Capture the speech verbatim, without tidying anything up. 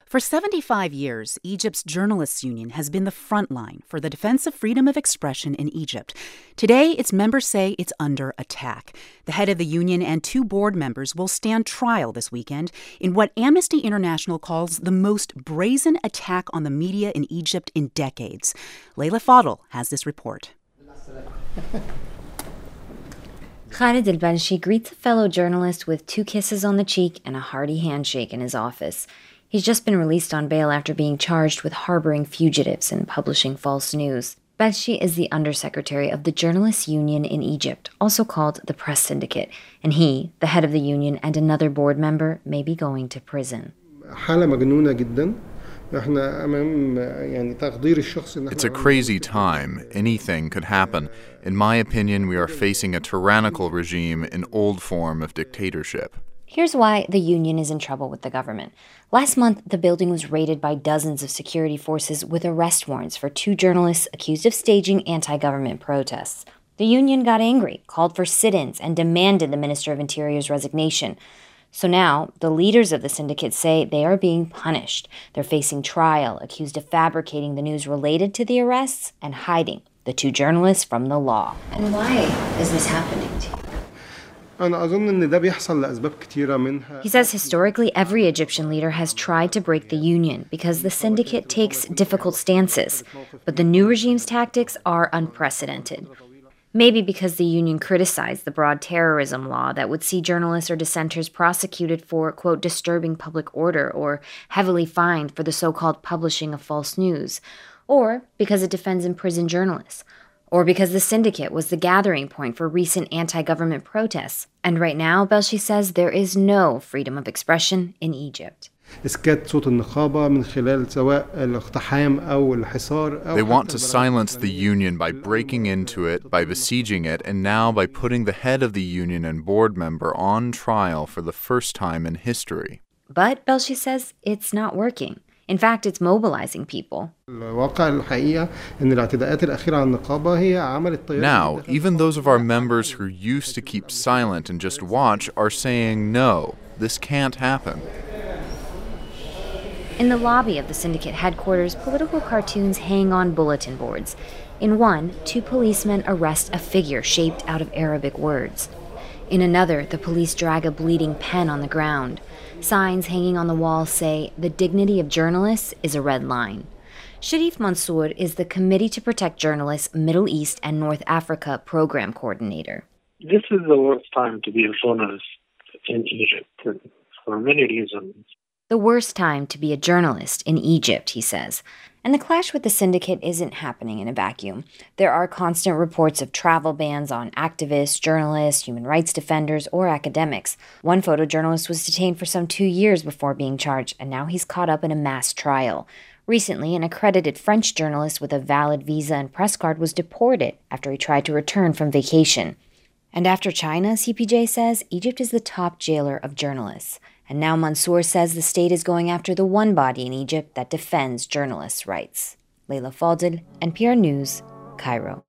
For seventy-five years, Egypt's Journalists Union has been the front line for the defense of freedom of expression in Egypt. Today, its members say it's under attack. The head of the union and two board members will stand trial this weekend in what Amnesty International calls the most brazen attack on the media in Egypt in decades. Leila Fadel has this report. Khaled al-Balshi greets a fellow journalist with two kisses on the cheek and a hearty handshake in his office. He's just been released on bail after being charged with harboring fugitives and publishing false news. Balshi is the undersecretary of the Journalists Union in Egypt, also called the Press Syndicate, and he, the head of the union, and another board member may be going to prison. It's a crazy time. Anything could happen. In my opinion, we are facing a tyrannical regime in old form of dictatorship. Here's why the union is in trouble with the government. Last month, the building was raided by dozens of security forces with arrest warrants for two journalists accused of staging anti-government protests. The union got angry, called for sit-ins, and demanded the Minister of Interior's resignation. So now, the leaders of the syndicate say they are being punished. They're facing trial, accused of fabricating the news related to the arrests and hiding the two journalists from the law. And why is this happening to you? He says historically every Egyptian leader has tried to break the union because the syndicate takes difficult stances, but the new regime's tactics are unprecedented. Maybe because the union criticized the broad terrorism law that would see journalists or dissenters prosecuted for, quote, disturbing public order or heavily fined for the so-called publishing of false news, or because it defends imprisoned journalists, or because the syndicate was the gathering point for recent anti-government protests. And right now, Balshi says there is no freedom of expression in Egypt. They want to silence the union by breaking into it, by besieging it, and now by putting the head of the union and board member on trial for the first time in history. But, Balshi says, it's not working. In fact, it's mobilizing people. Now, even those of our members who used to keep silent and just watch are saying, no, this can't happen. In the lobby of the syndicate headquarters, political cartoons hang on bulletin boards. In one, two policemen arrest a figure shaped out of Arabic words. In another, the police drag a bleeding pen on the ground. Signs hanging on the wall say, the dignity of journalists is a red line. Sharif Mansour is the Committee to Protect Journalists Middle East and North Africa program coordinator. This is the worst time to be a journalist in Egypt for many reasons. The worst time to be a journalist in Egypt, he says. And the clash with the syndicate isn't happening in a vacuum. There are constant reports of travel bans on activists, journalists, human rights defenders, or academics. One photojournalist was detained for some two years before being charged, and now he's caught up in a mass trial. Recently, an accredited French journalist with a valid visa and press card was deported after he tried to return from vacation. And after China, C P J says, Egypt is the top jailer of journalists. And now Mansour says the state is going after the one body in Egypt that defends journalists' rights. Leila Fadel, N P R News, Cairo.